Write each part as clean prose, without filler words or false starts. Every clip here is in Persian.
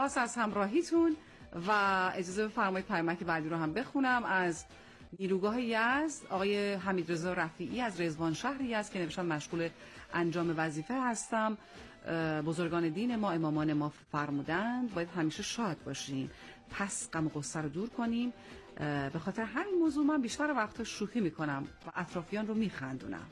از همراهیتون و اجازه بفرمایید پیامک بعدی رو هم بخونم. از نیروگاه یزد آقای حمیدرضا رفیعی از رضوان شهر یزد که نوشتن مشغول انجام وظیفه هستم. بزرگان دین ما، امامان ما فرمودند باید همیشه شاد باشیم، پس غم و غصه رو دور کنیم. به خاطر همین موضوع من بیشتر وقتا شوخی میکنم و اطرافیان رو میخندونم.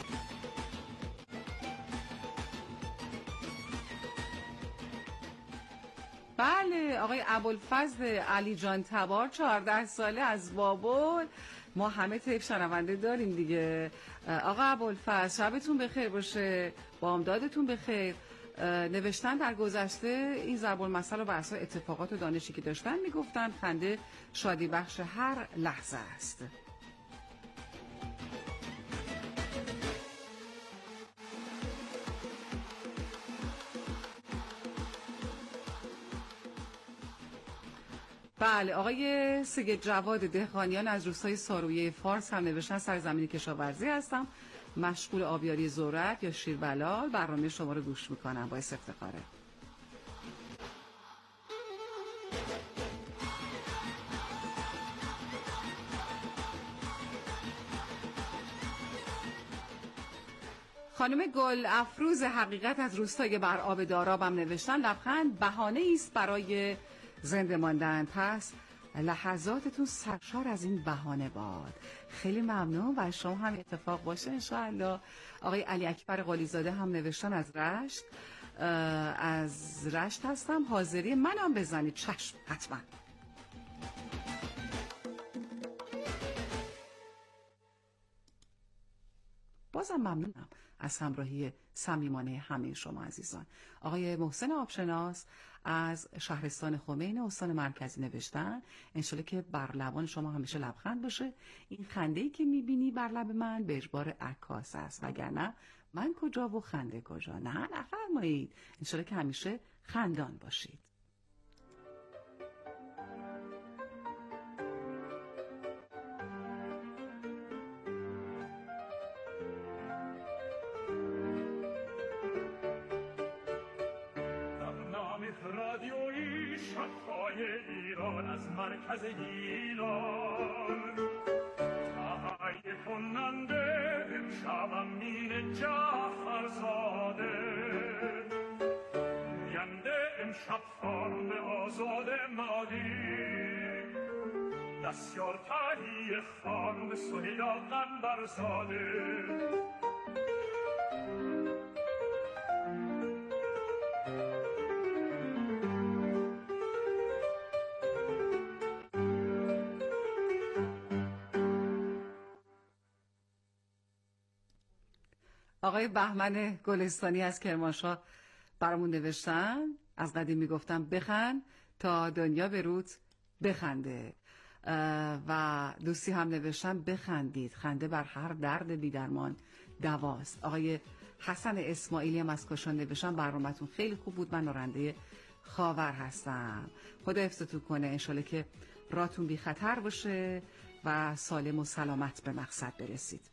بله، آقای ابوالفضل علی جان تبار 14 ساله از بابل. ما همه طیف شنونده داریم دیگه. آقا ابوالفضل شبتون بخیر باشه، بامدادتون بخیر. نوشتن در گذشته این ضرب المثل رو بر اساس اتفاقات و دانشی که داشتن میگفتن خنده شادی بخش هر لحظه است. بله، آقای سید جواد دهقانیان از روستای سارویه فارس هم نوشتن سرزمین کشاورزی هستم، مشغول آبیاری زورق یا شیربلال. برنامه شما رو گوش میکنم، باعث افتخاره. خانم گل افروز حقیقت از روستای بر آب داراب هم نوشتن لبخند بهانه است برای زنده ماندن، پس لحظاتتون سرشار از این بهانه باد. خیلی ممنون و شما هم اتفاق باشه انشاءالله. آقای علی اکبر قالیزاده هم نوشتن از رشت هستم، حاضری منم بزنید. چشم، حتما. بازم ممنونم از همراهی صمیمانه همه شما عزیزان. آقای محسن آبشناس از شهرستان خمینی استان مرکزی نوشتن انشالله که بر لبان شما همیشه لبخند باشه. این خنده‌ای که میبینی بر لب من به اجبار عکاس است، وگرنه من کجا و خنده کجا. نه نفرمایید، انشالله که همیشه خندان باشید. رادیویی شب‌های ایران از مرکز ایران تهیه کننده امشب امین جعفرزاده گوینده امشب خانم آزاد مادی دستیار تهیه خانم سهیلا قنبرزاده. آقای بهمن گلستانی از کرمانشاه برامون نوشتن از قدیم میگفتم بخند تا دنیا به روت بخنده. و دوستی هم نوشتن بخندید، خنده بر هر درد بی‌درمان دواست. آقای حسن اسماعیلی هم از کاشان نوشتن برنامه‌تون خیلی خوب بود، من راننده خاور هستم. خدا حفظتون کنه، انشالله که راتون بی خطر باشه و سالم و سلامت به مقصد برسید.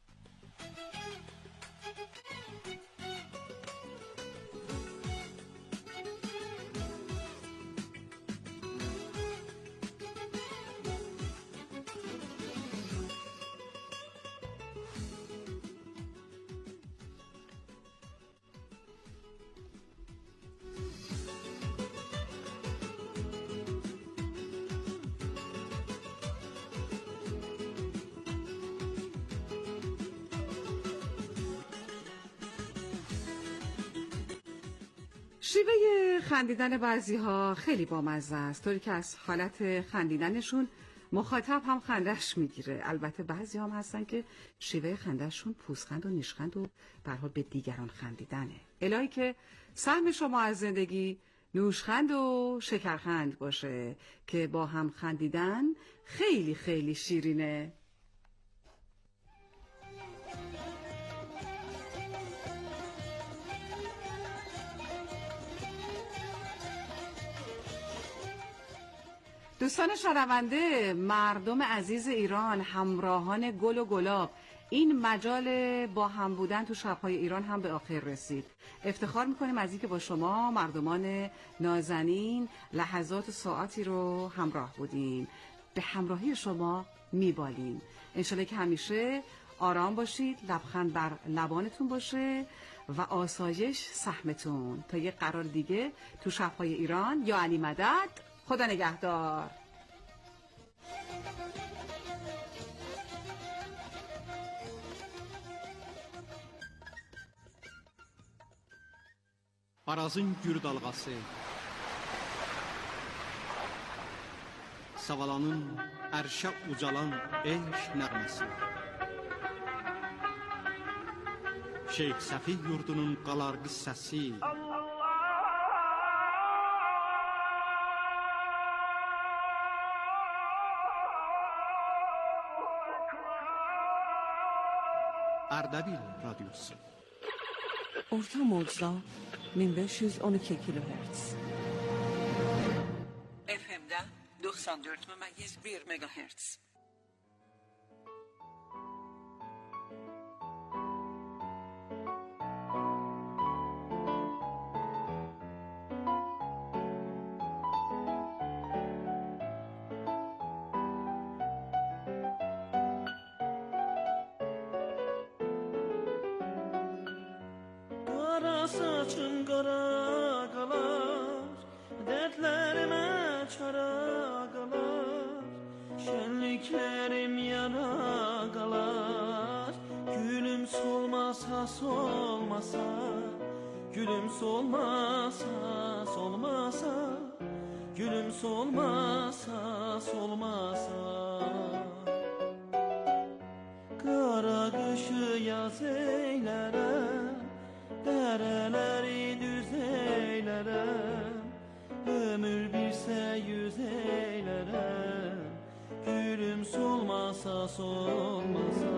شیوه خندیدن بعضی ها خیلی بامزه است، طوری که از حالت خندیدنشون مخاطب هم خندش میگیره. البته بعضی هم هستن که شیوه خندشون پوزخند و نیشخند و به هر حال به دیگران خندیدنه. الهی که سهم شما از زندگی نوشخند و شکرخند باشه که با هم خندیدن خیلی خیلی شیرینه. دوستان شنونده، مردم عزیز ایران، همراهان گل و گلاب، این مجال با هم بودن تو شب‌های ایران هم به آخر رسید. افتخار میکنیم از اینکه با شما مردمان نازنین لحظات و ساعتی رو همراه بودیم. به همراهی شما میبالیم. انشالله که همیشه آرام باشید، لبخند بر لبانتون باشه و آسایش سهمتون. تا یک قرار دیگه تو شب‌های ایران، یا علی مدد. خدا نگهدار. Arazın gür dalğası, Savalanın ərşə ucalan eşq nəğməsi, Şeyx Səfi yurdunun qalarqı səsi, Ərdəbil radyosu. Orta modzda 1512 kilohertz. FM'de 94,1 megahertz. Saçın qara qalar, dərdlərimə çara qalar, şənliklərim yara qalar, gülüm solmasa solmasa, gülüm solmasa solmasa, gülüm solmasa solmasa, qara qışı yaz eylərəm, dəreleri düz eylerem, ömür birse yüz eylerem, gülüm solmasa solmasa.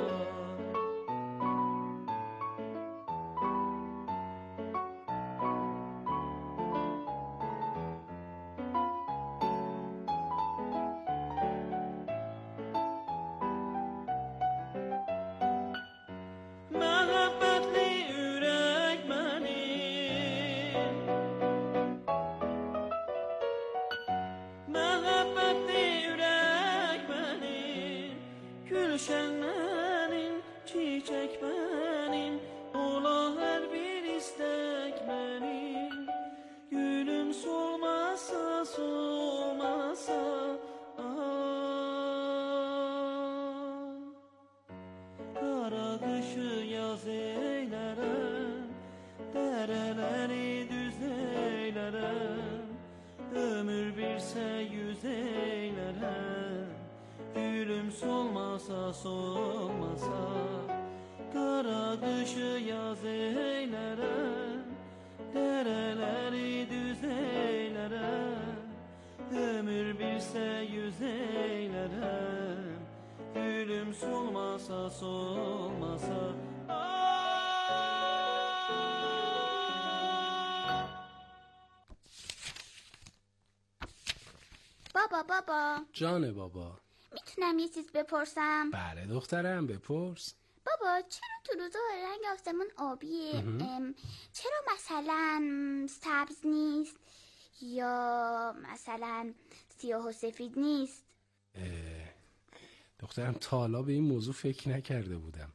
Gülşen benim, çiçek benim, ola her bir istek benim. Gülüm solmasa solmasa, kara kışı yaz eylerem, dereleri düz eylerem, ömür birse yüz eylerem. Gülüm solmasa solmasa, kara kışı yaz eylerem, dereleri düz eylerem, ömür birse yüz eylerem, gülüm solmasa solmasa. بابا جان بابا، میتونم یه چیز بپرسم؟ بله دخترم، بپرس. بابا چرا تو روزا رنگ آسمون آبیه؟ چرا مثلا سبز نیست یا مثلا سیاه و سفید نیست؟ دخترم تا حالا به این موضوع فکر نکرده بودم.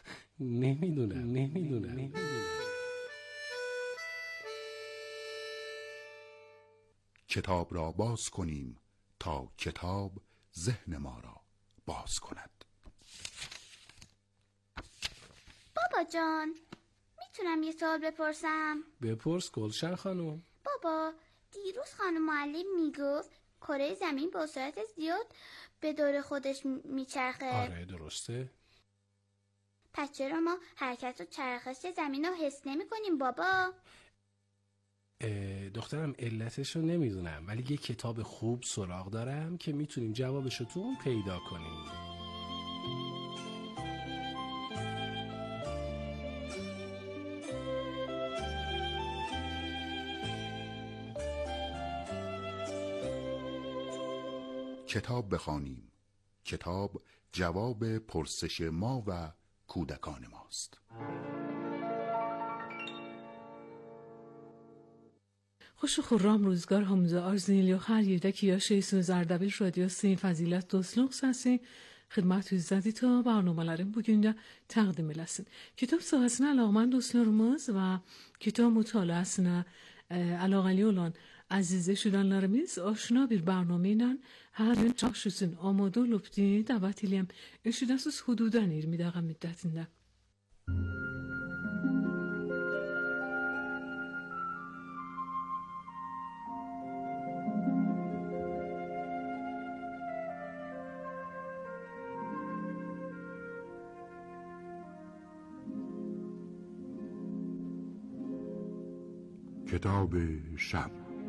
نمیدونم. کتاب را باز کنیم تا کتاب ذهن ما را باز کند. بابا جان میتونم یه سوال بپرسم؟ بپرس گلشن خانم. بابا دیروز خانم معلم میگفت کره زمین با سرعت زیاد به دور خودش میچرخه. آره درسته. پس چرا ما حرکت و چرخش زمین رو حس نمی کنیم بابا؟ دخترم علتش رو نمیدونم، ولی یه کتاب خوب سراغ دارم که میتونیم جوابش رو تو اون پیدا کنیم. کتاب بخوانیم کتاب جواب پرسش ما و کودکان ماست. خوش و خورام روزگار همزه آرزینیلیو خر یردکی یا شیسون زردبیل رادیو سین فضیلت دوستلوق ساسی خدمت üzədi ta barnamələrin bugün də təqdim eləsin. Kitab sahəsinə əlaqəmən dostlarımız və kitab mütaliəsinə əlaqəli olan əziz eşidənlərimiz aşina bir برنامه ilə hər gün çıxış üçün amadə olub dəvət eləyəm. Eşidəsiz hududan 20 dəqiqə müddətində. کتاب شب.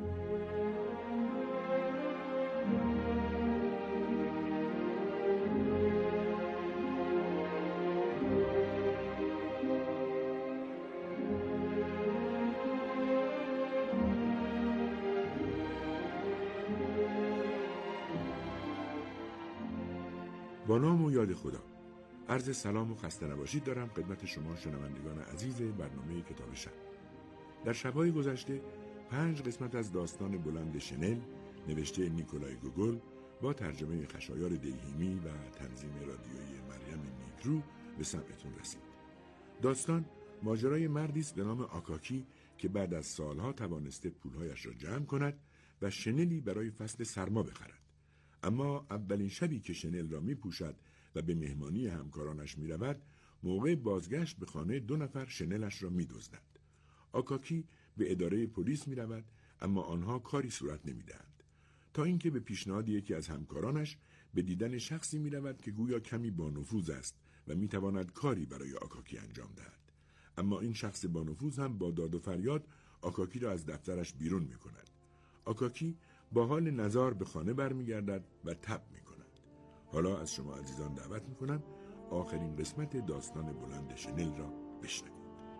با نام و یاد خدا. عرض سلام و خسته نباشید دارم خدمت شما شنوندگان عزیز برنامه کتاب شب. در شب‌های گذشته 5 قسمت از داستان بلند شنل نوشته نیکولای گوگل با ترجمه خشایار دیهیمی و تنظیم رادیویی مریم نیکرو به سمعتون رسید. داستان ماجرای مردی است به نام آکاکی که بعد از سالها توانسته پولهایش را جمع کند و شنلی برای فصل سرما بخرد. اما اولین شبی که شنل را می‌پوشد و به مهمانی همکارانش می‌رود، موقع بازگشت به خانه 2 نفر شنلش را می‌دزدند. آکاکی به اداره پلیس می رود، اما آنها کاری صورت نمی دهند. تا اینکه به پیشنهاد یکی از همکارانش به دیدن شخصی می رود که گویا کمی با نفوذ است و می تواند کاری برای آکاکی انجام دهد. اما این شخص با نفوذ هم با داد و فریاد آکاکی را از دفترش بیرون می کند. آکاکی با حال نزار به خانه برمی گردد و تب می کند. حالا از شما عزیزان دعوت می کنم آخرین قسمت داستان بلند شنل را بشنوید.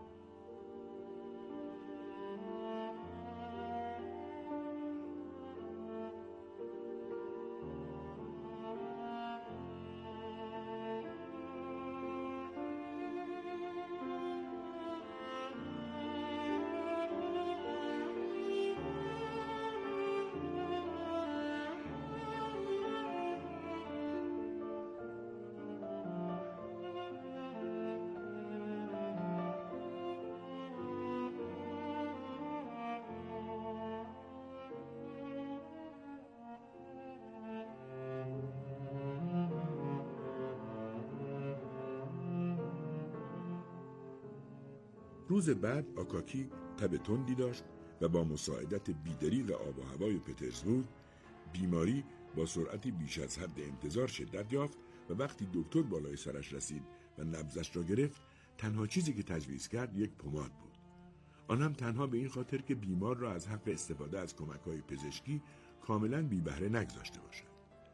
روز بعد آکاکی تب تندی داشت و با مساعدت بیدریغ آب و هوای پترزبورگ بیماری با سرعتی بیش از حد انتظار شدت یافت و وقتی دکتر بالای سرش رسید و نبضش را گرفت تنها چیزی که تجویز کرد یک پماد بود. آن هم تنها به این خاطر که بیمار را از حق استفاده از کمک‌های پزشکی کاملاً بی بهره نگذاشته باشد.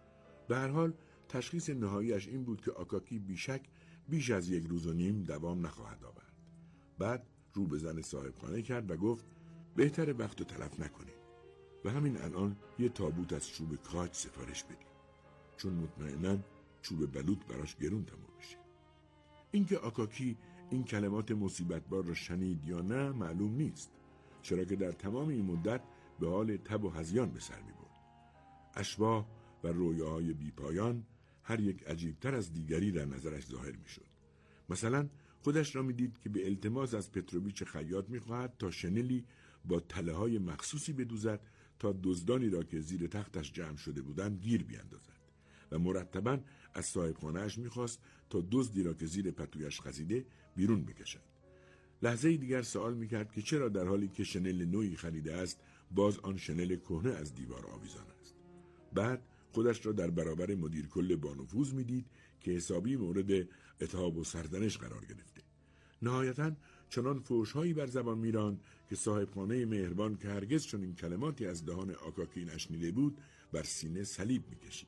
به هر حال تشخیص نهاییش این بود که آکاکی بیشک بیش از 1 روز و نیم دوام نخواهد آورد. بعد رو به زن صاحبخانه کرد و گفت بهتره وقت رو تلف نکنید و همین الان یه تابوت از چوب کاج سفارش بدید، چون مطمئناً چوب بلوط براش گرون تمام میشه. اینکه آکاکی این کلمات مصیبتبار را شنید یا نه معلوم نیست، چرا که در تمام این مدت به حال تب و هذیان به سر میبرد. اشباح و رویاهای بیپایان هر یک عجیبتر از دیگری در نظرش ظاهر میشد. مثلا خودش را میدید که به التماس از پتروویچ خیاط میخواهد تا شنلی با تله‌های مخصوصی بدوزد تا دزدانی را که زیر تختش جمع شده بودند گیر بیاندازد و مرتباً از صاحبخانه‌اش میخواست تا دزدی را که زیر پتویش خزیده بیرون بکشد. لحظه دیگر سوال میکرد که چرا در حالی که شنل نوعی خریده است باز آن شنل کهنه از دیوار آویزان است. بعد خودش را در برابر مدیر کل بانفوذ میدید که حسابی مورد اتهام و سرزنش قرار گرفته. نهایتاً چنان فحش‌هایی بر زبان میراند که صاحبخانه مهربان که هرگز چنین کلماتی از دهان آکاکی نشنیده بود بر سینه صلیب میکشید.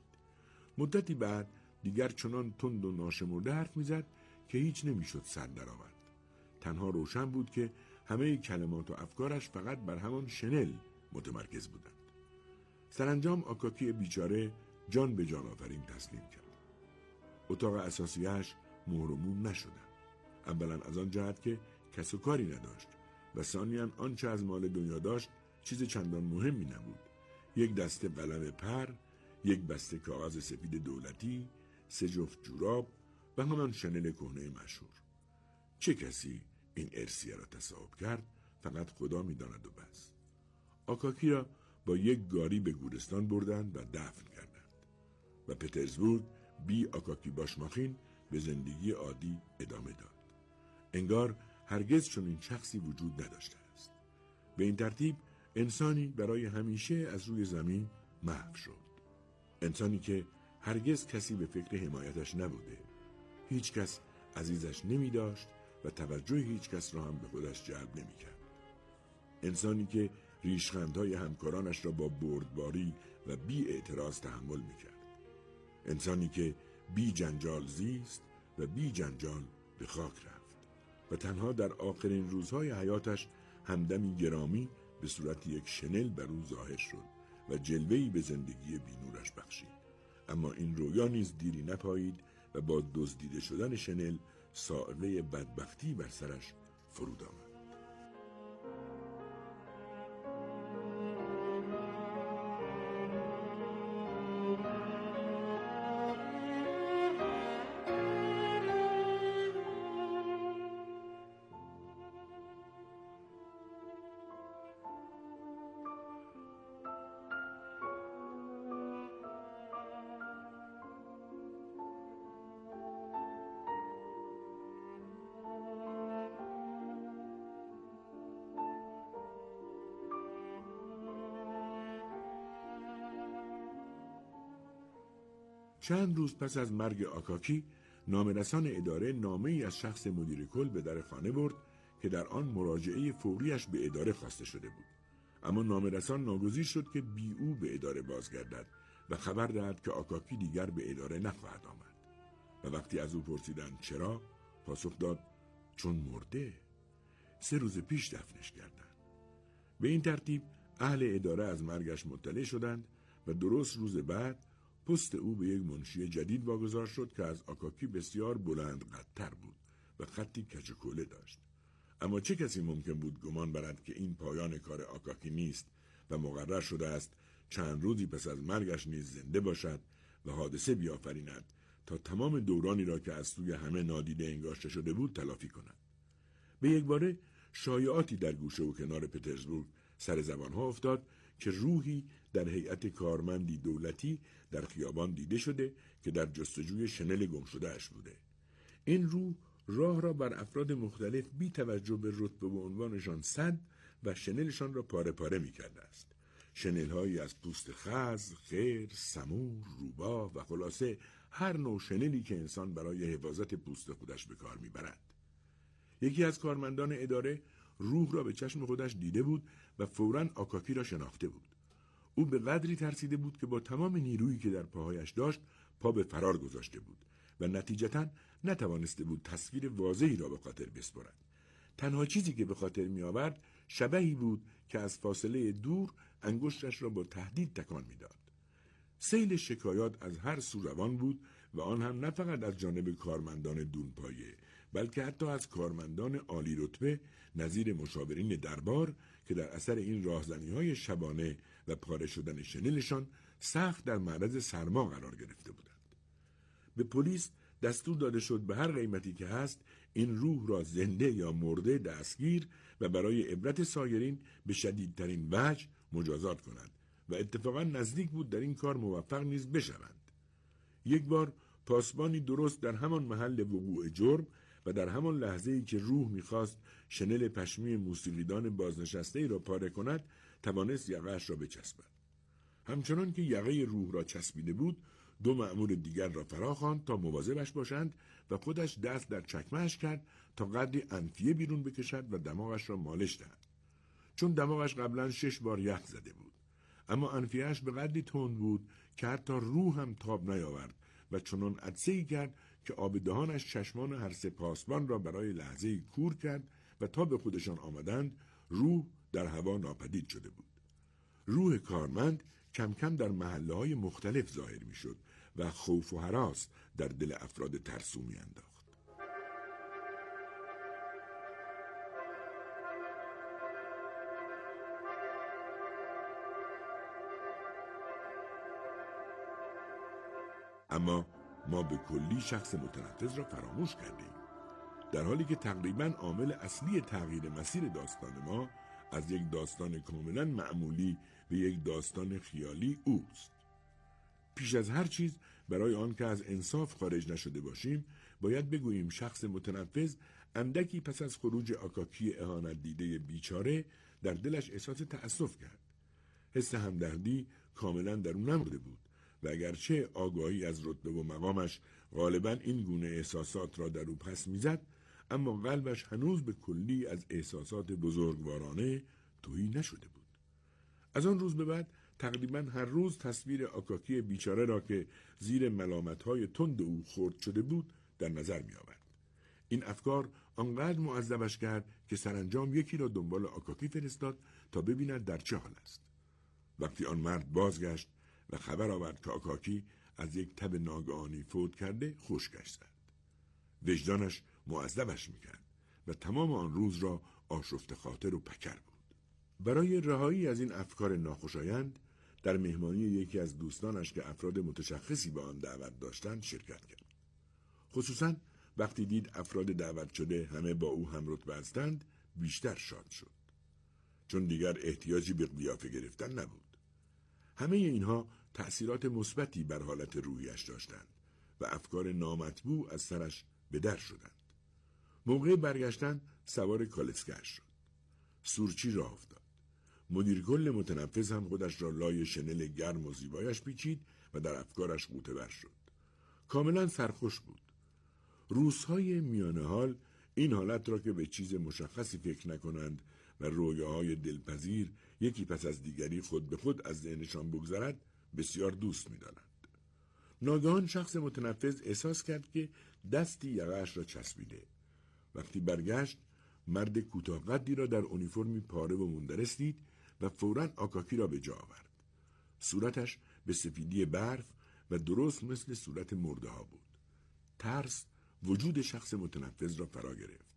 مدتی بعد دیگر چنان تند و ناشمرده حرف میزد که هیچ نمیشد سر درآورد. تنها روشن بود که همه کلمات و افکارش فقط بر همان شنل متمرکز بودند. سرانجام آکاکی بیچاره جان به جان آفرین تسلیم کرد. اتاق اساسیه‌اش مهر و موم نشدند. اولا از آن جهت که کس و کاری نداشت و ثانیاً آنچه از مال دنیا داشت چیز چندان مهمی نبود. یک دسته قلم پر، یک بسته کاغذ سفید دولتی، 3 جفت جوراب و همان شنل کهنه مشهور. چه کسی این ارثیه را تصاحب کرد فقط خدا می‌داند و بس. آکاکی را با یک گاری به گورستان بردند و دفن کردند و پترزبورگ بی آکاکی باشماخین به زندگی عادی ادامه داد. انگار هرگز چنین شخصی وجود نداشته است. به این ترتیب انسانی برای همیشه از روی زمین محو شد. انسانی که هرگز کسی به فکر حمایتش نبوده، هیچ کس عزیزش نمی داشت و توجه هیچ کس را هم به خودش جلب نمی کرد. انسانی که ریشخندهای همکارانش را با بردباری و بی اعتراض تحمل می کرد. انسانی که بی جنجال زیست و بی جنجال به خاک رفت و تنها در آخرین روزهای حیاتش همدمی گرامی به صورت یک شنل بر او ظاهر شد و جلوه‌ای به زندگی بینورش بخشید. اما این رویا نیز دیری نپایید و با دزدیده شدن شنل صاعقه بدبختی بر سرش فرود آمد. چند روز پس از مرگ آکاکی، نامه‌رسان اداره نامه‌ای از شخص مدیر کل به در خانه برد که در آن مراجعه فوریش به اداره خواسته شده بود. اما نامه‌رسان ناگزیر شد که بی او به اداره بازگردد و خبر دهد که آکاکی دیگر به اداره نخواهد آمد. و وقتی از او پرسیدند چرا، پاسخ داد چون مرده. 3 روز پیش دفنش کردند. به این ترتیب اهل اداره از مرگش مطلع شدند و درست روز بعد پست او به یک منشی جدید واگذار شد که از آکاکی بسیار بلند قدتر بود و خطی کج و کوله داشت. اما چه کسی ممکن بود گمان برد که این پایان کار آکاکی نیست و مقرر شده است چند روزی پس از مرگش نیز زنده باشد و حادثه بیافریند تا تمام دورانی را که از سوی همه نادیده انگاشته شده بود تلافی کند. به یک باره شایعاتی در گوشه و کنار پترزبورگ سر زبانها افتاد که روحی در هیئت کارمندی دولتی در خیابان دیده شده که در جستجوی شنل گم شده اش بوده. این روح راه را بر افراد مختلف بی توجه به رتبه و عنوانشان سد و شنلشان را پاره پاره می کرده است. شنل‌هایی از پوست خز، خیر، سمور، روباه و خلاصه هر نوع شنلی که انسان برای حفاظت پوست خودش به کار میبرد. یکی از کارمندان اداره روح را به چشم خودش دیده بود و فوراً آکاکی را شناخته بود. او به قدری ترسیده بود که با تمام نیرویی که در پاهایش داشت پا به فرار گذاشته بود و نتیجتاً نتوانسته بود تصویر واضحی را به خاطر بسپارد. تنها چیزی که به خاطر می آورد شبحی بود که از فاصله دور انگشتش را با تهدید تکان میداد. سیل شکایات از هر سو روان بود و آن هم نه فقط از جانب کارمندان دونپایه بلکه حتی از کارمندان عالی رتبه نظیر مشاورین دربار که در اثر این راهزنی‌های شبانه و پاره شدن شنلشان سخت در معرض سرما قرار گرفته بودند. به پلیس دستور داده شد به هر قیمتی که هست این روح را زنده یا مرده دستگیر و برای عبرت سایرین به شدیدترین وجه مجازات کنند و اتفاقا نزدیک بود در این کار موفق نیز بشوند. یک بار پاسبانی درست در همان محل وقوع جرم و در همان لحظه‌ای که روح می‌خواست شنل پشمی موسیقیدان بازنشسته‌ای را پاره کند توانست یقه‌اش را بچسبد. همچنان که یقه روح را چسبیده بود 2 مأمور دیگر را فراخواند تا مواظبش باشند و خودش دست در چکمه‌اش کرد تا قدری انفیه بیرون بکشد و دماغش را مالش دهد. چون دماغش قبلا 6 بار یخ زده بود اما انفیه‌اش به قدری تند بود که حتی روح هم تاب نیاورد و چنان عطسه‌ای کرد که آب دهانش چشمان هر 3 پاسبان را برای لحظه‌ای کور کرد و تا به خودشان آمدند روح در هوا ناپدید شده بود. روح کارمند کم کم در محله‌های مختلف ظاهر می‌شد و خوف و هراس در دل افراد ترسو می‌انداخت. اما ما به کلی شخص متنفذ را فراموش کردیم، در حالی که تقریباً عامل اصلی تغییر مسیر داستان ما از یک داستان کاملاً معمولی به یک داستان خیالی اوست. پیش از هر چیز برای آن که از انصاف خارج نشده باشیم باید بگوییم شخص متنفذ اندکی پس از خروج آکاکی اهانت دیده بیچاره در دلش احساس تأسف کرد. حس همدردی کاملاً در او نمرده بود و اگرچه آگاهی از رتبه و مقامش غالباً این گونه احساسات را در او پس میزد، اما قلبش هنوز به کلی از احساسات بزرگوارانه تهی نشده بود. از آن روز به بعد تقریباً هر روز تصویر آکاکی بیچاره را که زیر ملامت‌های تند او خرد شده بود در نظر می‌آورد. این افکار آنقدر معذبش کرد که سرانجام یکی را دنبال آکاکی فرستاد تا ببیند در چه حال است. وقتی آن مرد بازگشت و خبر آورد که آکاکی از یک تب ناگهانی فوت کرده، خشکش زد. وجدانش معذبش میکرد و تمام آن روز را آشفته خاطر و پکر بود. برای رهایی از این افکار ناخوشایند در مهمانی یکی از دوستانش که افراد متشخصی به آن دعوت داشتند شرکت کرد. خصوصاً وقتی دید افراد دعوت شده همه با او هم رتبه هستند بیشتر شاد شد، چون دیگر احتیاجی به قیافه گرفتن نبود. همه اینها تأثیرات مثبتی بر حالت روحیش داشتند و افکار نامطبوع از سرش به در شدند. موقع برگشتن سوار کالسکه‌اش شد. سورچی راه افتاد. مدیر کل متنفذ هم خودش را لای شنل گرم و زیبایش پیچید و در افکارش غوطه‌ور شد. کاملا سرخوش بود. روزهای میانه حال این حالت را که به چیز مشخصی فکر نکنند و رویاهای دلپذیر یکی پس از دیگری خود به خود از ذهنشان بگذرد بسیار دوست می‌دارند. ناگهان شخص متنفذ احساس کرد که دستی یقه‌اش را چسبیده. وقتی برگشت مرد کوتاه‌قدی را در اونیفرمی پاره و مندرس دید و فوراً آکاکی را به جا آورد. صورتش به سفیدی برف و درست مثل صورت مرده‌ها بود. ترس وجود شخص متنفذ را فرا گرفت.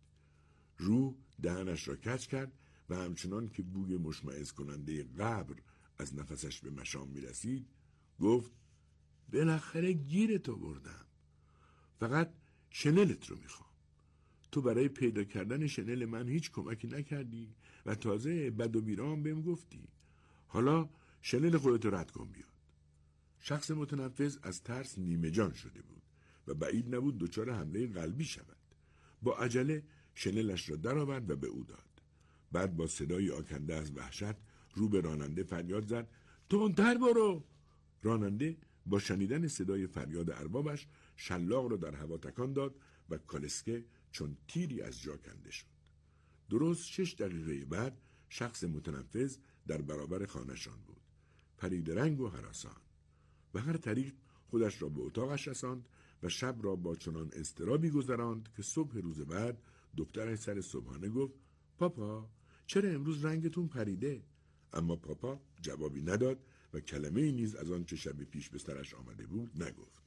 روح دهنش را کج کرد و همچنان که بوی مشمئز کننده قبر از نفسش به مشام می رسید گفت: بالاخره گیرتو بردم. فقط شنلت رو میخوام. تو برای پیدا کردن شنل من هیچ کمکی نکردی و تازه بد و بیرام بهم گفتی. حالا شنل خودت رد کن بیاد. شخص متنفذ از ترس نیمه جان شده بود و بعید نبود دچار حمله قلبی شود. با عجله شنلش را درآورد و به او داد. بعد با صدای آکنده از وحشت رو به راننده فریاد زد: تندتر برو! راننده با شنیدن صدای فریاد اربابش شلاق را در هوا تکان داد و کالسکه چون تیری از جا کنده شد. درست 6 دقیقه بعد شخص متنفذ در برابر خانه‌شان بود، پرید رنگ و هراسان. و هر طریق خودش را به اتاقش رساند و شب را با چنان اضطرابی گذراند که صبح روز بعد دکترش سر صبحانه گفت: پاپا چرا امروز رنگتون پریده؟ اما پاپا جوابی نداد و کلمه‌ای نیز از آن چه شب پیش به سرش آمده بود نگفت.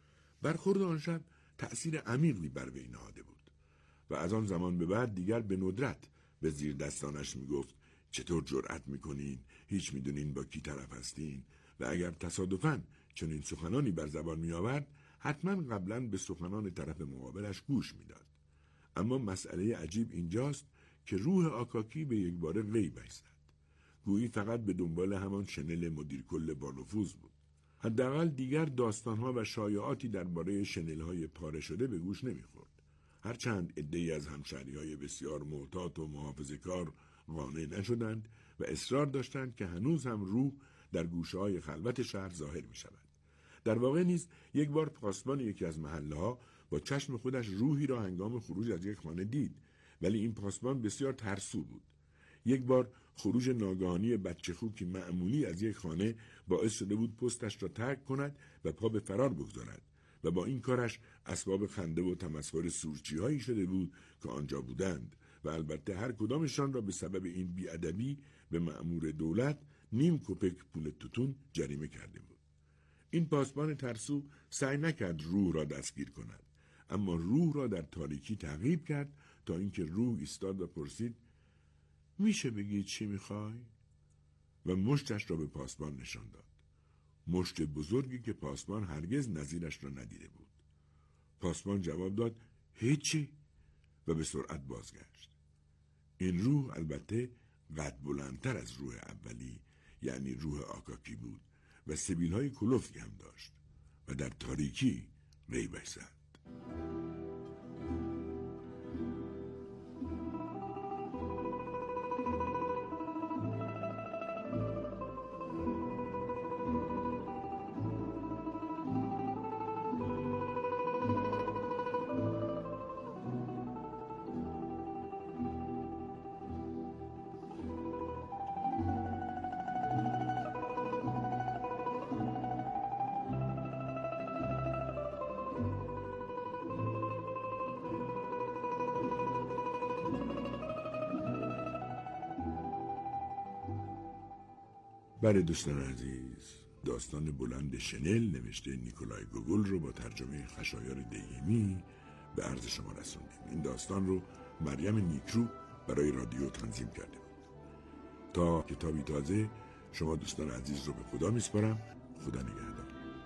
برخورد آن شب تأثیر عمیقی بر وی نهاده بود و از آن زمان به بعد دیگر به ندرت به زیر دستانش میگفت: چطور جرأت میکنین؟ هیچ میدونین با کی طرف هستین؟ و اگر تصادفاً چنین سخنانی بر زبان میآورد حتما قبلاً به سخنان طرف مقابلش گوش میداد. اما مسئله عجیب اینجاست که روح آکاکی به یک باره غیب ایستاد. گویی فقط به دنبال همان شنل مدیر کل با نفوذ بود. حداقل دیگر داستانها و شایعاتی درباره شنل‌های پاره شده به گوش نمیخورد. هرچند عده‌ای از همشهری‌های بسیار معتاد و محافظه‌کار قانع نشدند و اصرار داشتند که هنوز هم روح در گوشه‌های خلوت شهر ظاهر می‌شود. در واقع نیز یک بار پاسبان یکی از محله‌ها با چشم خودش روحی را هنگام خروج از یک خانه دید، ولی این پاسبان بسیار ترسو بود. یک بار خروج ناگهانی بچه خوکی معمولی از یک خانه باعث شده بود پستش را ترک کند و پا به فرار بگذارد و با این کارش اسباب خنده و تمسخر سورچی‌هایی شده بود که آنجا بودند و البته هر کدامشان را به سبب این بی‌ادبی به مأمور دولت نیم کپک پول توتون جریمه کرده بود. این پاسبان ترسو سعی نکرد روح را دستگیر کند، اما روح را در تاریکی تعقیب کرد تا اینکه روح ایستاد و پرسید میشه بگی چی میخوای؟ و مشتش را به پاسبان نشان داد. مشت بزرگی که پاسبان هرگز نظیرش را ندیده بود. پاسبان جواب داد هیچی و به سرعت بازگشت. این روح البته قد بلندتر از روح اولی یعنی روح آکاکی بود و سبیل‌های کلفتی هم داشت و در تاریکی غیبش زد. بله دوستان عزیز، داستان بلند شنل نوشته نیکولای گوگل رو با ترجمه خشایار دیمی به عرض شما رسوندیم. این داستان رو مریم نیکرو برای رادیو تنظیم کرده بود. تا کتابی تازه شما دوستان عزیز رو به خدا میسپارم. خدا نگهدار.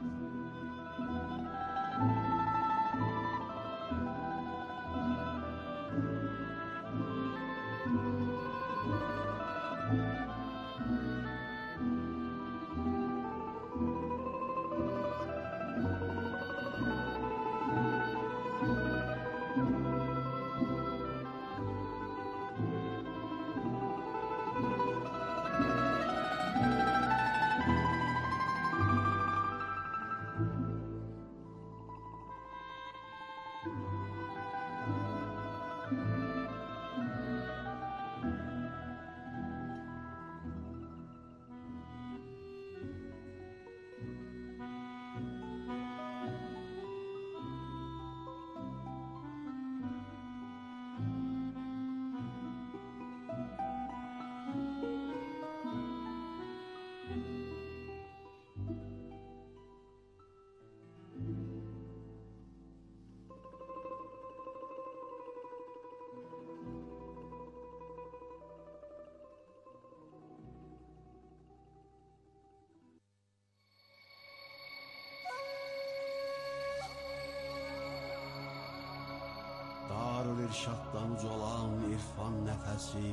Darül-İrşaddan ucalan irfan nəfəsi,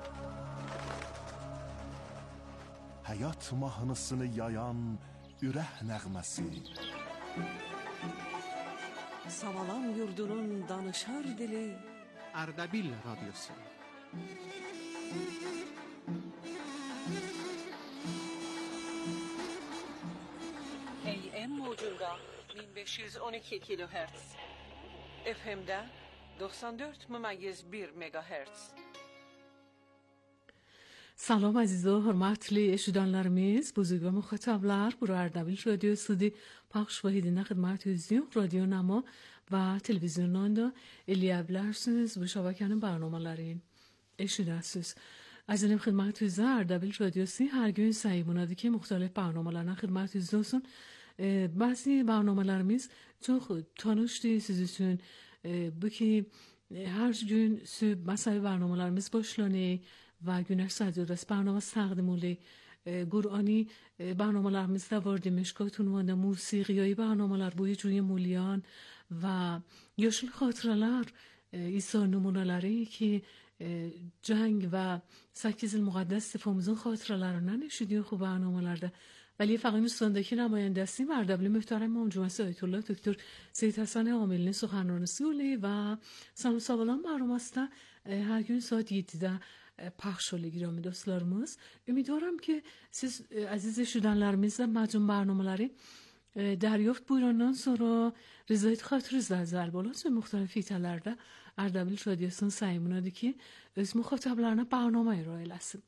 həyat mahnısını yayan ürək nəğməsi, Savalan yurdunun danışar dili, اردبیل رادیوسü. AM موجunda 1512 kilohertz. FM'de 94.1 megahertz. Salam aziz ve hürmetli eşidanlarımız, buzurg ve muhatablar, bu Ardabil Radyo Sudi paylaş ve hidine hizmetinizde radyo nama ve televizyondan da izleyebilirsiniz bu şebekenin برنامه‌larını eşidersiniz. Azizim hizmetinizde Ardabil Radyosu her gün sayımınadır ki muhtelif برنامه‌larına hizmetinizde olsun. Bazı برنامه‌larımız çok tanıştı siz için. Bu ki her gün mesela برنامه‌larımız başlanıyor و گونش سجادست برنامه تقدیمولی قرآنی برنامه‌larımız da var demişkatun ve موسیقیایی برنامه‌lar boyu جوی مولیان و yaşlı خاطره‌lar İsa numuneleri ki جنگ و 8 المقدس سفامızın خاطره‌larından نشیدیم خوب برنامه‌larda ولی فقط استاندکی نماینده‌سی اردبیل محترم امام جمعه آیت الله دکتر سید حسن عاملین سخنرانی اولی و سالان برنامه است her gün saat 7'de پخش oluyor گرامی dostlarımız. Ümidiyorum ki siz aziz eşidanlarımızla məcum برنامه‌ları دریافت buyurandan sonra rızayet xatiriniz از البالات ve muhtelif itelerde Ardabil Radyosu'nun sayımınadır ki öz muhataplarına برنامه ارائه eləsin.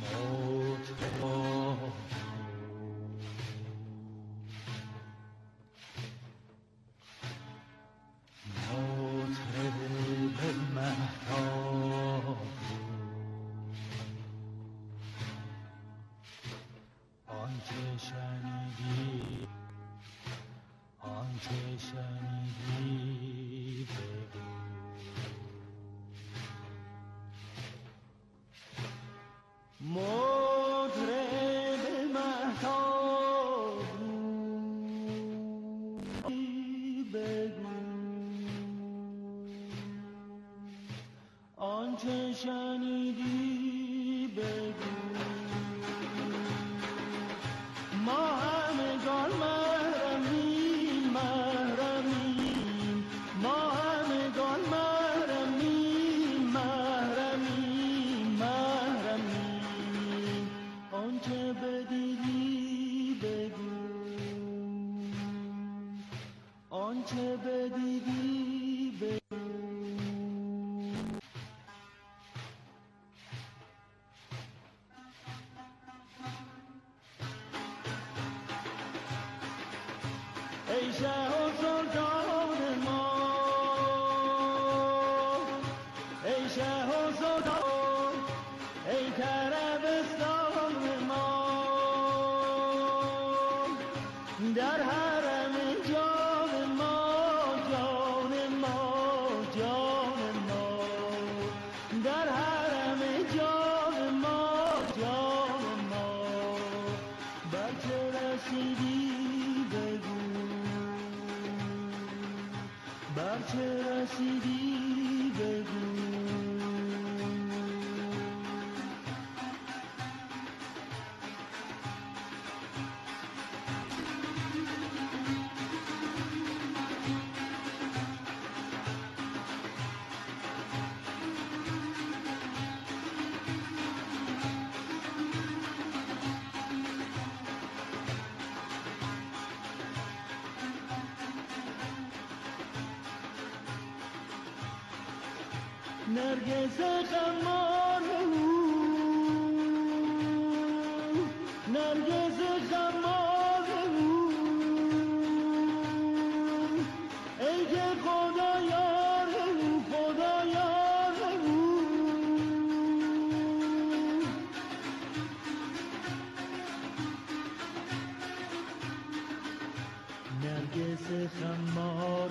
نرگس خمار نرگس خمار ای که خدا یار خدا یار نرگس خمار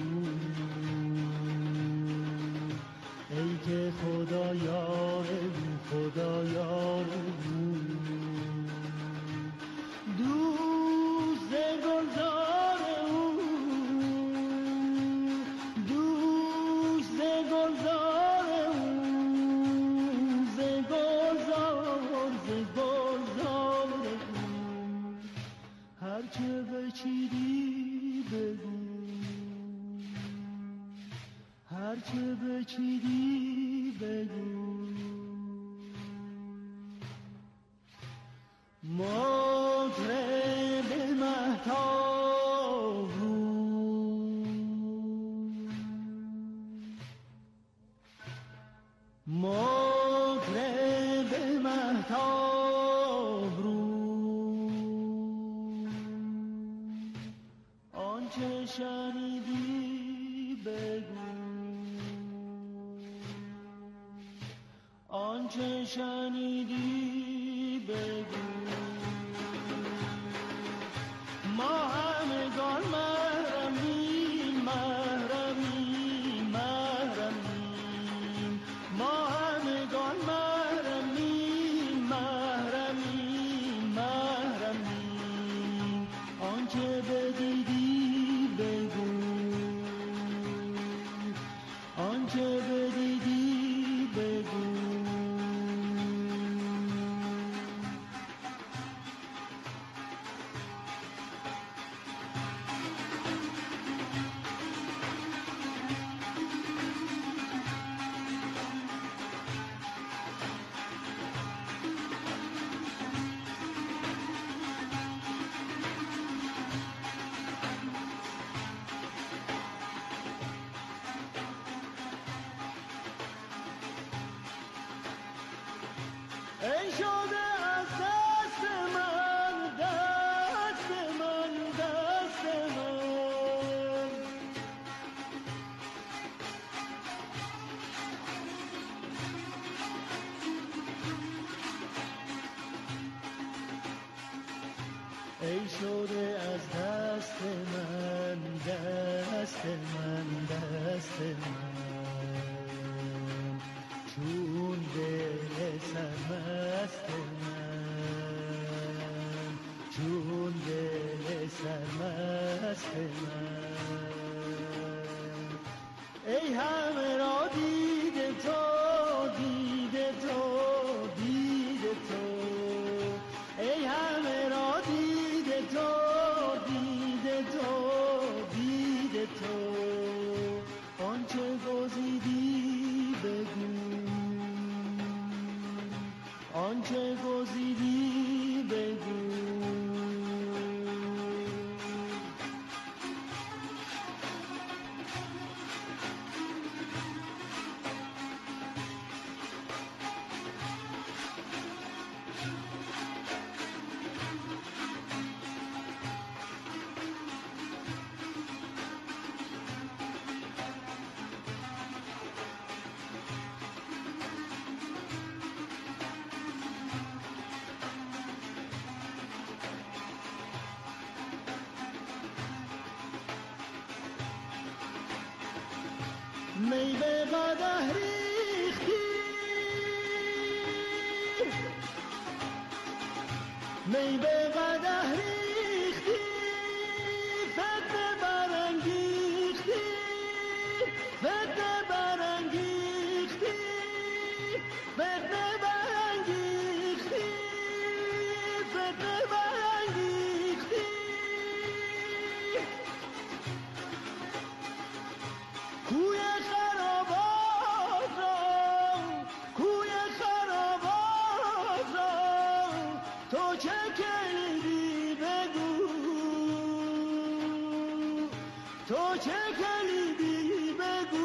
ای که خدا یار خدا یار دوست گلزار دوست گلزار ز گلزار هرچه بچیدی بگو هرچه بچیدی بگو مطرب مهتاب رو مطرب مهتاب رو آنچه شنیدی بگو آنچه شنیدی بگو ما همگان محرمیم محرمیم محرمیم ما همگان محرمیم محرمیم محرمیم آنچه بدیدی بگو آنچه بدیدی بگو ای شده از دست من، دست من، دست من. ای شده از دست من، دست من، دست من. چون دل سرمست من، چون دل سرمست من. ای همه را دیده تو، دیده تو، دیده تو. ای همه را دیده تو، دیده تو، دیده تو. آنچه گزیدی بگو، آنچه گزیدی بگو. می به قدح ریختی، می به قدح ریختی، فتنه برانگیختی، فتنه برانگیختی، فتنه برانگیختی، فتنه برانگیختی. کوی خرابات را، کوی خرابات را، تو چه کلیدی بگو، تو چه کلیدی بگو.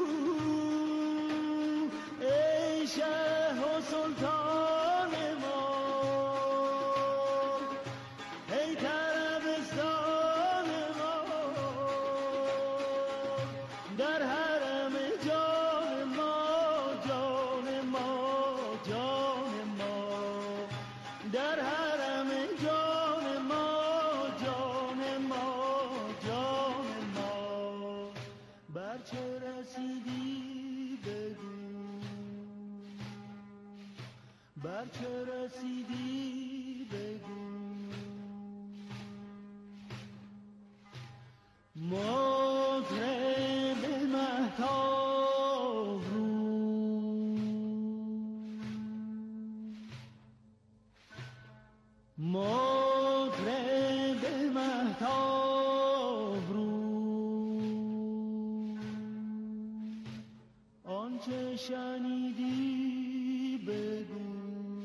ای شه و سلطان ما، ای طربستان ما، در حرم جان ما، جان ما، جان ما. در حرم جان ما، جان ما، جان ما. بر چه رسیدی بگو، بر چه رسیدی بگو. مطرب مهتاب رو، مطرب مهتاب رو. آنچه شنیدی بگو،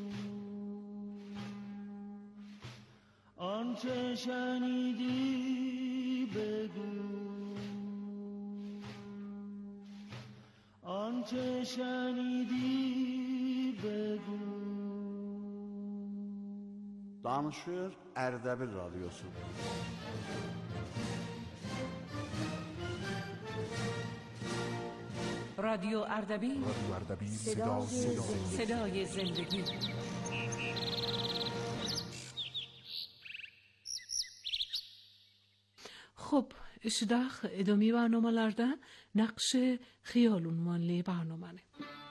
آنچه شنیدی بگو، آنچه شنیدی بگو. Danışır Ərdəbil Radyosu. رادیو اردبیل، صدای زندگی. خب اشداخ ادامه برنامه‌lardan نقش خیال عنوانلی برنامه‌نه.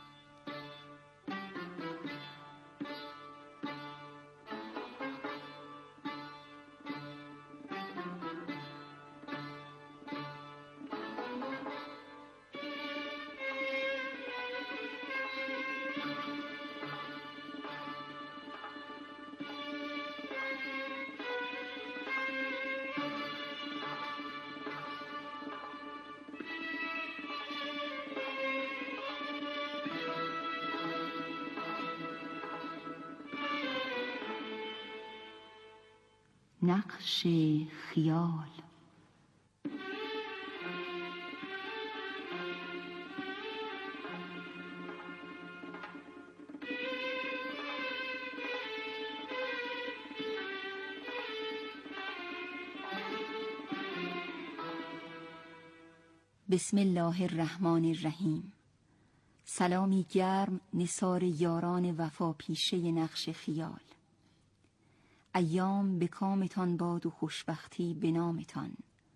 نقش خیال. بسم الله الرحمن الرحیم. سلامی گرم نثار یاران وفا پیشه نقش خیال. ایام به کامتان باد و خوشبختی به نامتان.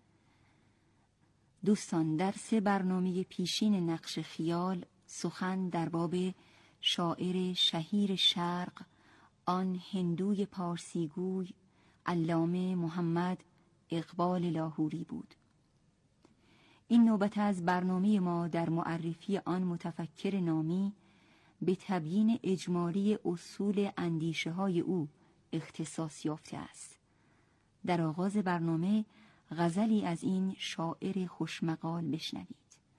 دوستان، در 3 برنامه پیشین نقش خیال سخن در باب شاعر شهیر شرق، آن هندوی پارسیگوی علامه محمد اقبال لاهوری بود. این نوبت از برنامه ما در معرفی آن متفکر نامی به تبیین اجمالی اصول اندیشه های او اختصاص یافته است. در آغاز برنامه غزلی از این شاعر خوشمقال بشنوید.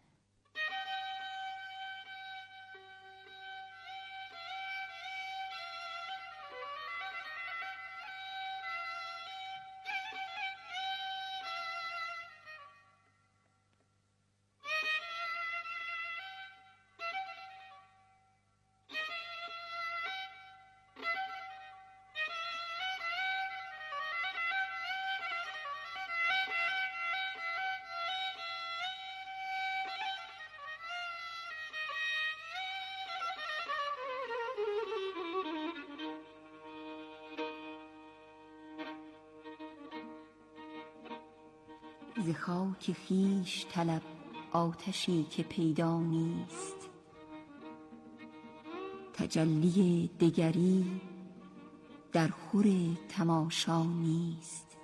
ز خاک خویش طلب آتشی که پیدا نیست، تجلی دگری در خور تماشا نیست.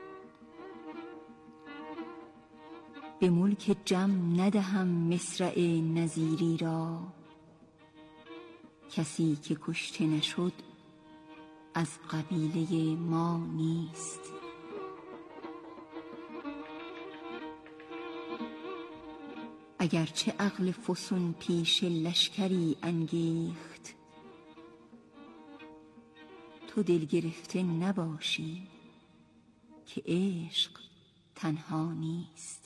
به ملک جم ندهم مصرع نظیری را، کسی که کشته نشد از قبیله ما نیست. اگرچه عقل فسون پیش لشکری انگیخت، تو دل گرفته نباشی که عشق تنها نیست.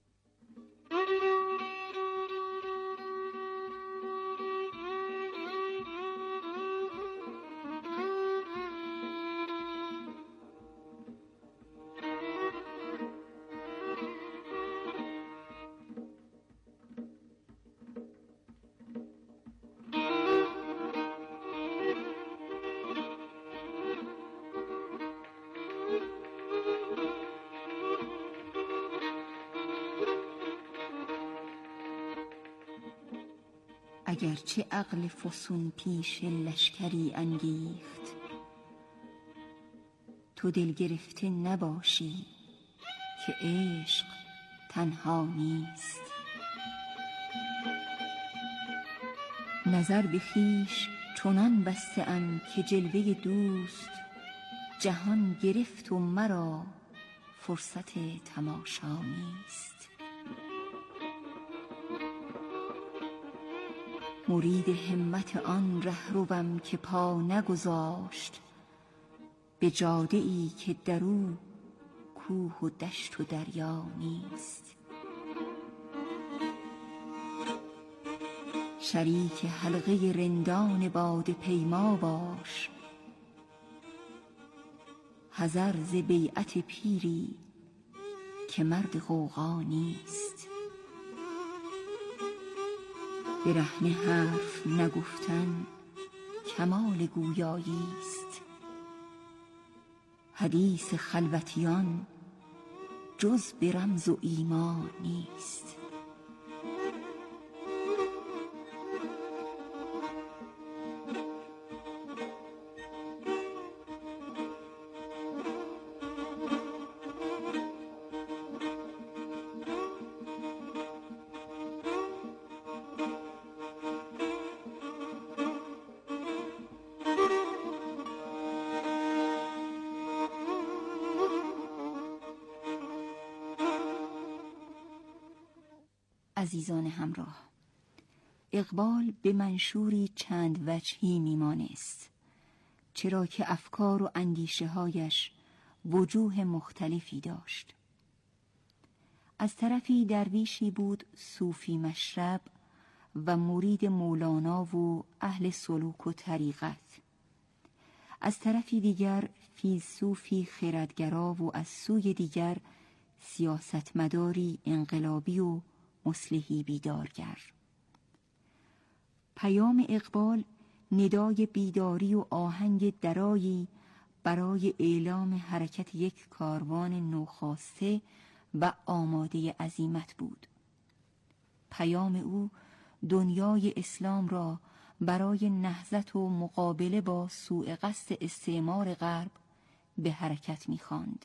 اگرچه عقل فسون پیش لشکری انگیخت، تو دل گرفته نباشی که عشق تنها نیست. نظر به خویش چنان بسته ام که جلوه دوست جهان گرفت و مرا فرصت تماشا نیست. مرید همت آن رهروم که پا نگذاشت به جاده ای که در او کوه و دشت و دریا نیست. شریک حلقه رندان باده پیما باش، حذر ز بیعت پیری که مرد غوغا نیست. برهنه حرف نگفتن کمال گویایی است، حدیث خلوتیان جز به رمز و ایما نیست. عزیزان همراه، اقبال به منشوری چند وجهی میمانست، چرا که افکار و اندیشه هایش وجوه مختلفی داشت. از طرفی درویشی بود صوفی مشرب و مرید مولانا و اهل سلوک و طریقت، از طرفی دیگر فیلسوفی خردگرا و از سوی دیگر سیاستمداری انقلابی و مصلحی بیدارگر. پیام اقبال ندای بیداری و آهنگ درایی برای اعلام حرکت یک کاروان نوخاسته و آماده عزیمت بود. پیام او دنیای اسلام را برای نهضت و مقابله با سوء قصد استعمار غرب به حرکت می‌خواند.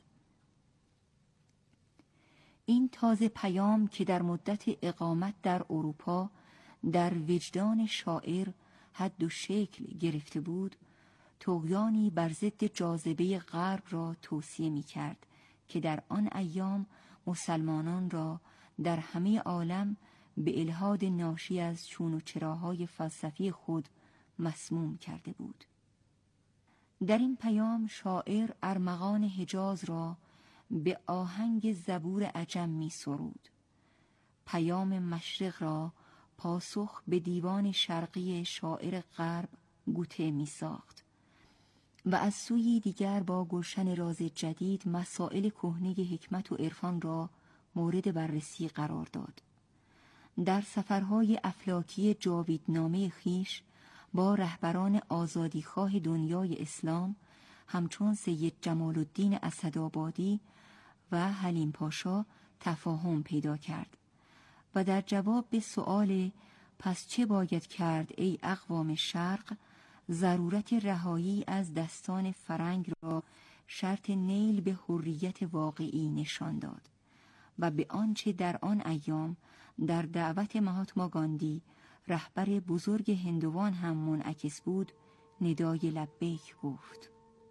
این تازه پیام که در مدت اقامت در اروپا در وجدان شاعر حد و شکل گرفته بود، طغیانی بر ضد جاذبه غرب را توصیه می‌کرد که در آن ایام مسلمانان را در همه عالم به الحاد ناشی از چون و چراهای فلسفی خود مسموم کرده بود. در این پیام شاعر ارمغان حجاز را به آهنگ زبور عجم می سرود. پیام مشرق را پاسخ به دیوان شرقی شاعر غرب گوته می ساخت و از سوی دیگر با گلشن راز جدید مسائل کهنه حکمت و عرفان را مورد بررسی قرار داد. در سفرهای افلاکی جاویدنامه خیش با رهبران آزادیخواه دنیای اسلام همچون سید جمال الدین اسدآبادی و حلیم پاشا تفاهم پیدا کرد و در جواب به سؤال پس چه باید کرد ای اقوام شرق، ضرورت رهایی از دستان فرنگ را شرط نیل به حریت واقعی نشان داد و به آنچه در آن ایام در دعوت مهاتما گاندی رهبر بزرگ هندوان هم منعکس بود ندای لبیک گفت.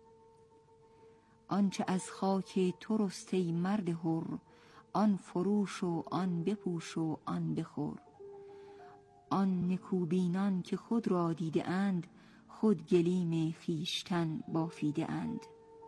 آنچه از خاک تو رست ای مرد حر، آن فروش و آن بپوش و آن بخور. آن نکوبینان که خود را دیده اند، خود گلیم خویشتن بافیده اند.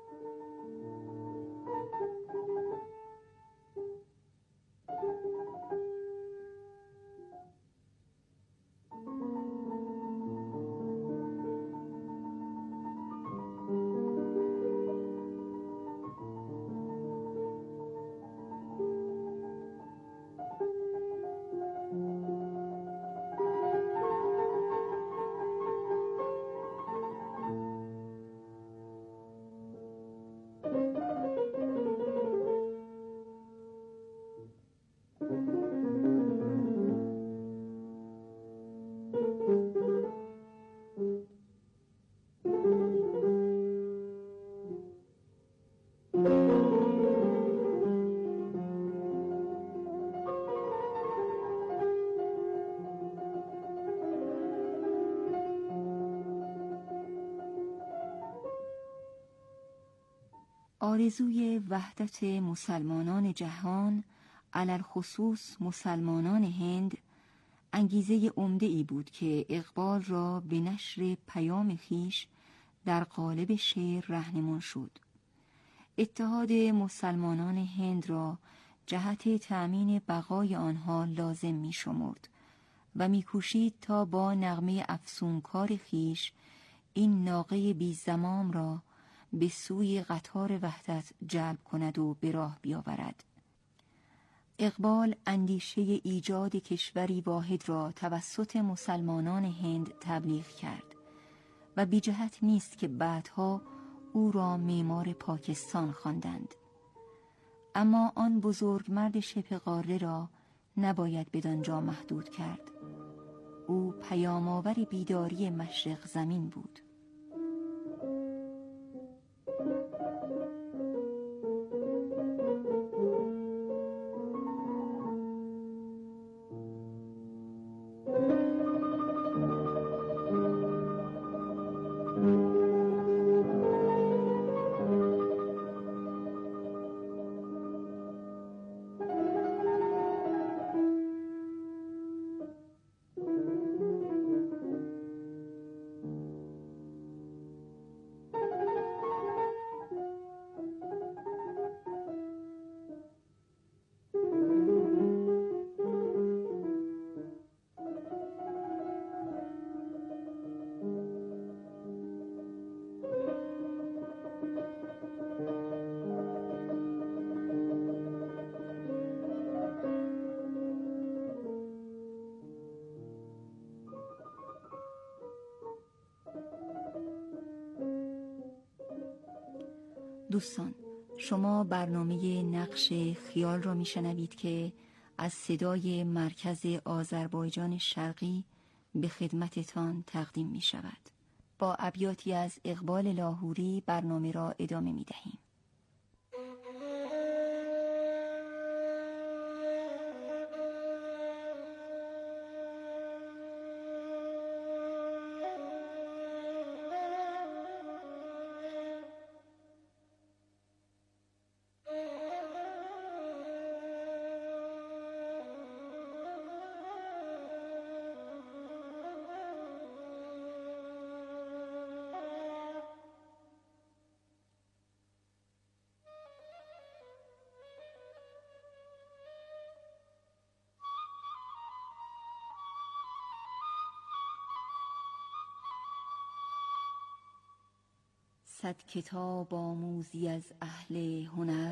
آرزوی وحدت مسلمانان جهان علل خصوص مسلمانان هند انگیزه عمده ای بود که اقبال را به نشر پیام خیش در قالب شعر رهنمون شد. اتحاد مسلمانان هند را جهت تأمین بقای آنها لازم می شمرد و می کوشید تا با نغمه افسونکار خیش این ناقه بی زمام را به سوی قطار وحدت جلب کند و به راه بیاورد. اقبال اندیشه ایجاد کشوری واحد را توسط مسلمانان هند تبلیغ کرد و بی جهت نیست که بعدها او را معمار پاکستان خواندند. اما آن بزرگمرد شبه قاره را نباید بدانجا محدود کرد. او پیام‌آور بیداری مشرق زمین بود. دوستان، شما برنامه نقش خیال را میشنوید که از صدای مرکز آذربایجان شرقی به خدمتتان تقدیم می شود. با ابیاتی از اقبال لاهوری برنامه را ادامه می دهیم. صد کتاب آموزی از اهل هنر،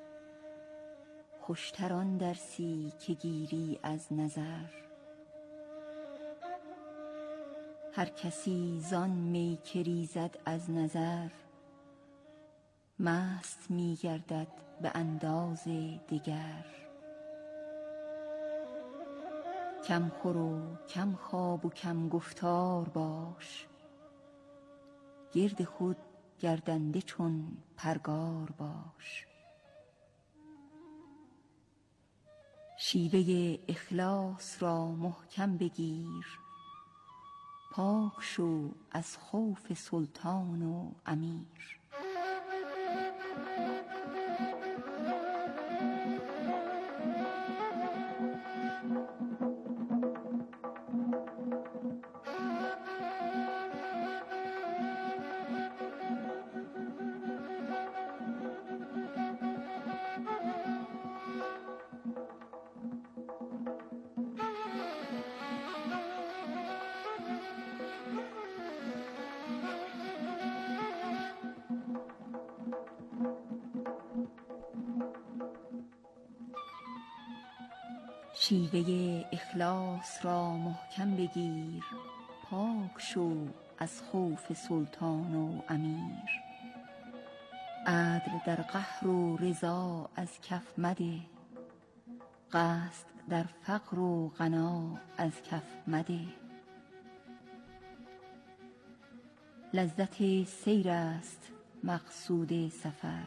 خوشتر آن درسی که گیری از نظر. هر کسی زان می که ریزد از نظر، مست می گردد به انداز دگر. کم خور و کم خواب و کم گفتار باش، گرد خود گردنده چون پرگار باش. شیوه اخلاص را محکم بگیر، پاک شو از خوف سلطان و امیر. شیوه اخلاص را محکم بگیر، پاک شو از خوف سلطان و امیر. عدل در قهر و رضا از کف مده، قصد در فقر و غنا از کف مده. لذت سیر است مقصود سفر،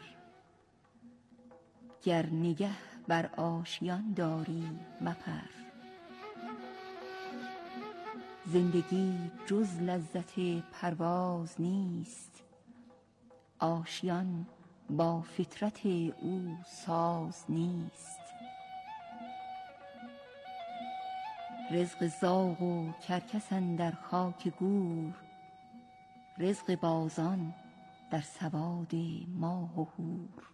گر نگه بر آشیان داری مپر. زندگی جز لذت پرواز نیست، آشیان با فطرت او ساز نیست. رزق زاغ و کرکس اندر خاک گور، رزق بازان در سواد ماه و هور.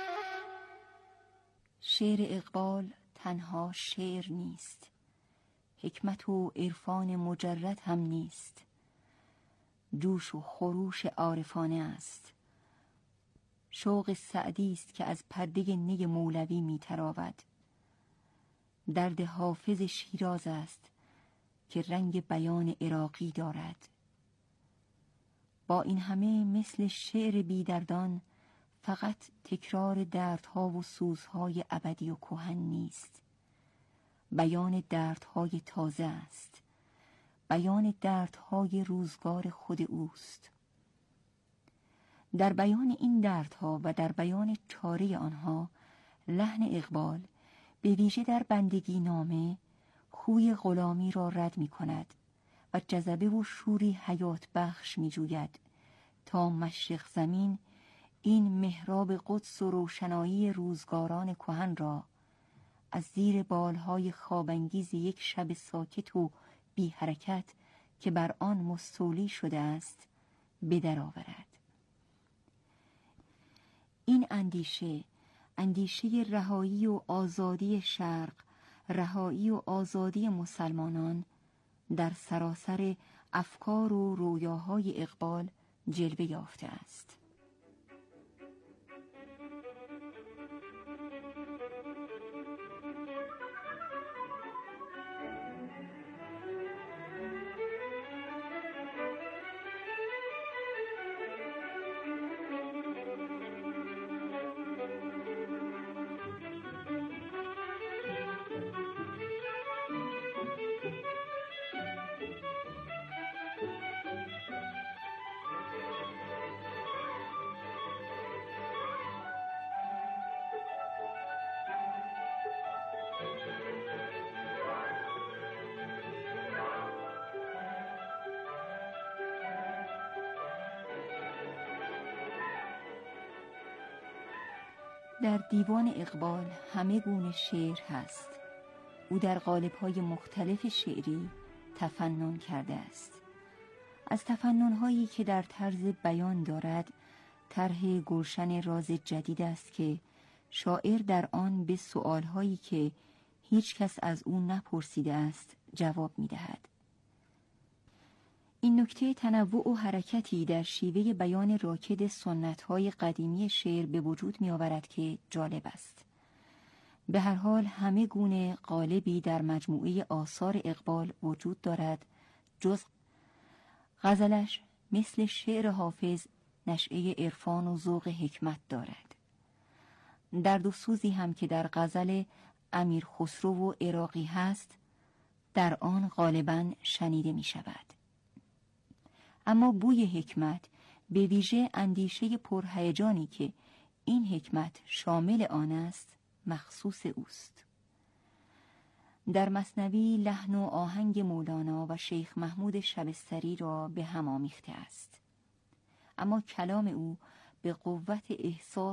شعر اقبال تنها شعر نیست، حکمت و عرفان مجرد هم نیست. جوش و خروش عارفانه است. شوق سعدی است که از پرده نی مولوی می‌تراود. درد حافظ شیراز است که رنگ بیان عراقی دارد. با این همه مثل شعر بیدردان فقط تکرار دردها و سوزهای ابدی و کهن نیست. بیان دردهای تازه است. بیان دردهای روزگار خود اوست. در بیان این دردها و در بیان چاره آنها لحن اقبال به ویژه در بندگی نامه خوی غلامی را رد می کند و جذبه و شوری حیات بخش می جوید تا مشرق زمین این محراب قدس و روشنایی روزگاران کهن را از زیر بالهای خوابانگیز یک شب ساکت و بی حرکت که بر آن مستولی شده است بدر آورد. این اندیشه رهایی و آزادی شرق، رهایی و آزادی مسلمانان در سراسر افکار و رویاهای اقبال جلوه یافته است. در دیوان اقبال همه گونه شعر هست. او در قالب‌های مختلف شعری تفنن کرده است. از تفنن‌هایی که در طرز بیان دارد، طرح گلشن راز جدید است که شاعر در آن به سؤال‌هایی که هیچ کس از او نپرسیده است جواب می‌دهد. این نکته تنوع و حرکتی در شیوه بیان راکد سنت‌های قدیمی شعر به وجود می‌آورد که جالب است. به هر حال همه گونه قالبی در مجموعه آثار اقبال وجود دارد، جز غزلش مثل شعر حافظ نشأه عرفان و ذوق حکمت دارد. درد و سوزی هم که در غزل امیر خسرو و عراقی هست، در آن غالباً شنیده می‌شود. اما بوی حکمت، به ویژه اندیشه پرهیجانی که این حکمت شامل آن است، مخصوص اوست. در مثنوی لحن و آهنگ مولانا و شیخ محمود شبستری را به هم آمیخته است، اما کلام او به قوت احساس